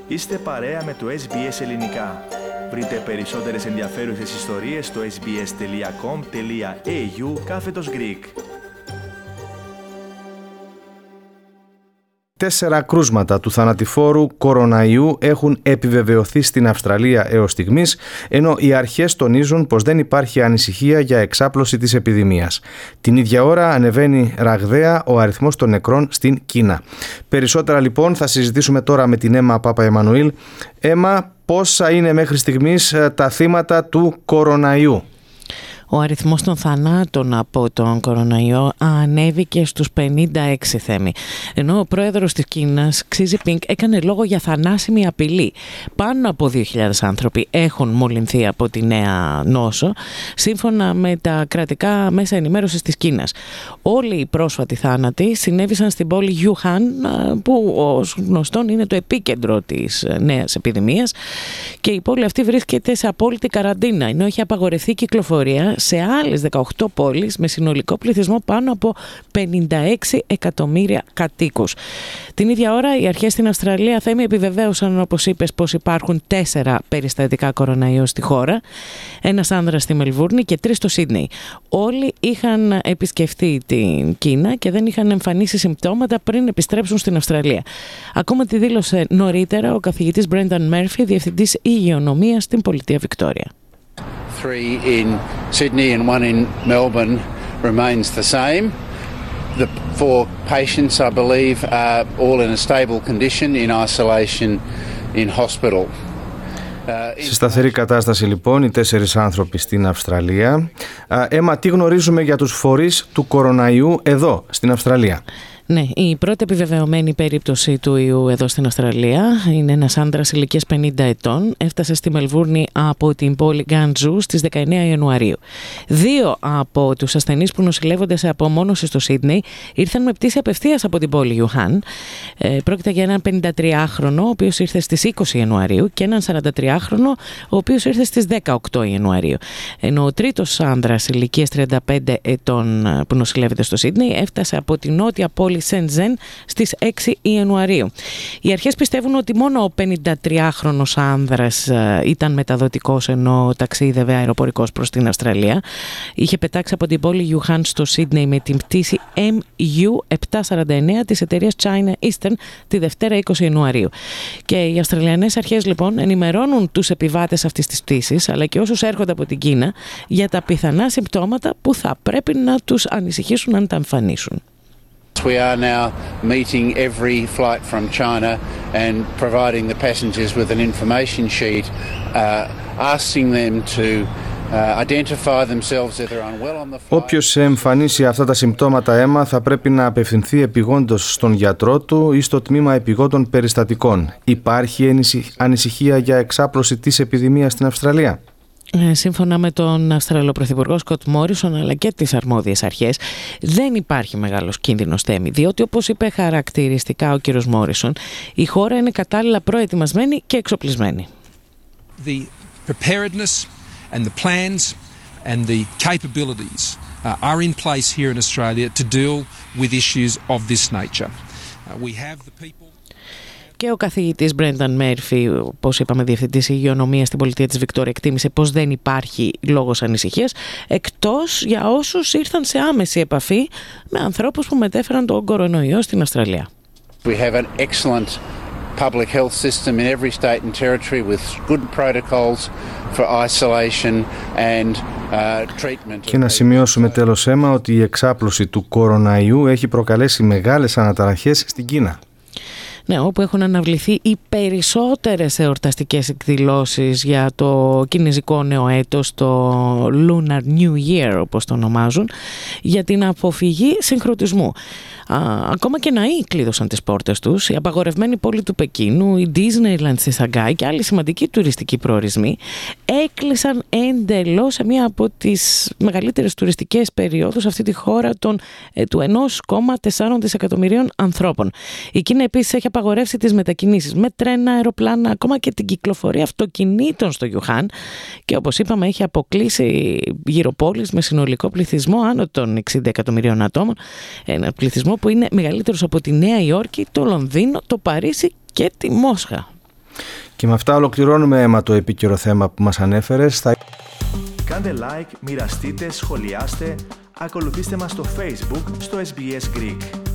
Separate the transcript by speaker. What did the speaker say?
Speaker 1: Είστε παρέα με το SBS Ελληνικά. Βρείτε περισσότερες ενδιαφέρουσες ιστορίες στο sbs.com.au/Greek.
Speaker 2: 4 κρούσματα του θανατηφόρου κοροναϊού έχουν επιβεβαιωθεί στην Αυστραλία έως στιγμής, ενώ οι αρχές τονίζουν πως δεν υπάρχει ανησυχία για εξάπλωση της επιδημίας. Την ίδια ώρα ανεβαίνει ραγδαία ο αριθμός των νεκρών στην Κίνα. Περισσότερα λοιπόν θα συζητήσουμε τώρα με την Έμα Παπαεμμανουήλ. Έμα, πόσα είναι μέχρι στιγμής τα θύματα του κοροναϊού?
Speaker 3: Ο αριθμός των θανάτων από τον κοροναϊό ανέβηκε στους 56 θέμη. Ενώ ο πρόεδρος της Κίνας, Xi Jinping, έκανε λόγο για θανάσιμη απειλή. Πάνω από 2.000 άνθρωποι έχουν μολυνθεί από τη νέα νόσο, σύμφωνα με τα κρατικά μέσα ενημέρωσης της Κίνας. Όλοι οι πρόσφατοι θάνατοι συνέβησαν στην πόλη Γιουχάν, που ως γνωστόν είναι το επίκεντρο της νέας επιδημίας, και η πόλη αυτή βρίσκεται σε απόλυτη καραντίνα, ενώ έχει απαγορευτεί κυκλοφορία σε άλλες 18 πόλεις με συνολικό πληθυσμό πάνω από 56 εκατομμύρια κατοίκους. Την ίδια ώρα, οι αρχές στην Αυστραλία επιβεβαίωσαν, όπως είπες, πως υπάρχουν 4 περιστατικά κοροναϊού στη χώρα, ένας άνδρας στη Μελβούρνη και 3 στο Σίδνεϊ. Όλοι είχαν επισκεφτεί την Κίνα και δεν είχαν εμφανίσει συμπτώματα πριν επιστρέψουν στην Αυστραλία. Ακόμα τη δήλωσε νωρίτερα ο καθηγητής Brendan Murphy, διευθυντής υγειονομίας στην πολιτεία Βικτόρια.
Speaker 4: 3 in Sydney and 1 in Melbourne remains the same. The 4 patients, I believe, are all in a stable condition in isolation in hospital.
Speaker 2: Σε σταθερή κατάσταση λοιπόν οι 4 άνθρωποι στην Αυστραλία. Έμα, τι γνωρίζουμε για τους φορείς του κοροναϊού εδώ στην Αυστραλία?
Speaker 3: Ναι, η πρώτη επιβεβαιωμένη περίπτωση του ιού εδώ στην Αυστραλία είναι ένας άντρας ηλικίας 50 ετών. Έφτασε στη Μελβούρνη από την πόλη Γκάντζου στις 19 Ιανουαρίου. 2 από τους ασθενείς που νοσηλεύονται σε απομόνωση στο Σίδνεϊ ήρθαν με πτήση απευθείας από την πόλη Γιουχάν. Πρόκειται για έναν 53χρονο, ο οποίος ήρθε στις 20 Ιανουαρίου, και έναν 43χρονο, ο οποίος ήρθε στις 18 Ιανουαρίου. Ενώ ο τρίτος άντρας ηλικίας 35 ετών που νοσηλεύεται στο Σίδνεϊ έφτασε από την νότια πόλη Σεντζέν στις 6 Ιανουαρίου. Οι αρχές πιστεύουν ότι μόνο ο 53χρονος άνδρας ήταν μεταδοτικός, ενώ ταξίδευε αεροπορικός προς την Αυστραλία. Είχε πετάξει από την πόλη Γιουχάν στο Σίδνεϊ με την πτήση MU749 της εταιρείας China Eastern τη Δευτέρα 20 Ιανουαρίου. Και οι Αυστραλιανές αρχές λοιπόν ενημερώνουν τους επιβάτες αυτής της πτήσης, αλλά και όσους έρχονται από την Κίνα, για τα πιθανά συμπτώματα που θα πρέπει να τους ανησυχήσουν αν τα εμφανίσουν.
Speaker 4: We are now meeting every flight from China and providing the passengers with an information sheet, asking them to identify themselves if they're unwell on the flight.
Speaker 2: Όποιος εμφανίσει αυτά τα συμπτώματα, Έμα, θα πρέπει να απευθυνθεί επειγόντως στον γιατρό του ή στο τμήμα επειγόντων περιστατικών. Υπάρχει ανησυχία για εξάπλωση της επιδημίας στην Αυστραλία?
Speaker 3: Σύμφωνα με τον Αυστραλό Πρωθυπουργό Σκοτ Μόρισον, αλλά και τις αρμόδιες αρχές, δεν υπάρχει μεγάλος κίνδυνος θέμη, διότι, όπως είπε χαρακτηριστικά ο κύριος Μόρισον, η χώρα είναι κατάλληλα προετοιμασμένη και εξοπλισμένη.
Speaker 5: The preparedness and the plans and the capabilities are in place here in Australia to deal with issues of this nature. We have the people.
Speaker 3: Και ο καθηγητής Brendan Murphy, όπως είπαμε, διευθυντής υγειονομίας στην πολιτεία της Βικτόρια, εκτίμησε πως δεν υπάρχει λόγος ανησυχίας, εκτός για όσους ήρθαν σε άμεση επαφή με ανθρώπους που μετέφεραν τον κορονοϊό στην Αυστραλία.
Speaker 4: We have an excellent public health system in every state and territory with good protocols for isolation and treatment.
Speaker 2: Και να σημειώσουμε τέλος, Έμα, ότι η εξάπλωση του κοροναϊού έχει προκαλέσει μεγάλες αναταραχές στην Κίνα.
Speaker 3: Ναι, όπου έχουν αναβληθεί οι περισσότερες εορταστικές εκδηλώσεις για το κινεζικό νέο έτος, το Lunar New Year όπως το ονομάζουν, για την αποφυγή συγχρονισμού. Ακόμα και ναοί κλείδωσαν τις πόρτες τους. Η απαγορευμένη πόλη του Πεκίνου, η Disneyland στη Σαγκάη και άλλοι σημαντικοί τουριστικοί προορισμοί έκλεισαν εντελώς σε μία από τις μεγαλύτερες τουριστικές περιόδους αυτή τη χώρα του 1,4 δισεκατομμυρίων ανθρώπων. Η Κίνα επίσης έχει απαγορεύσει τις μετακινήσεις με τρένα, αεροπλάνα, ακόμα και την κυκλοφορία αυτοκινήτων στο Γιουχάν, και όπως είπαμε έχει αποκλείσει γύρω πόλεις με συνολικό πληθυσμό άνω των 60 εκατομμυρίων ατόμων, ένα πληθυσμό που είναι μεγαλύτερος από τη Νέα Υόρκη, το Λονδίνο, το Παρίσι και τη Μόσχα.
Speaker 2: Και με αυτά ολοκληρώνουμε το επίκαιρο θέμα που μας ανέφερες.
Speaker 1: Κάντε like, μοιραστείτε, σχολιάστε, ακολουθήστε μας στο Facebook, στο SBS Greek.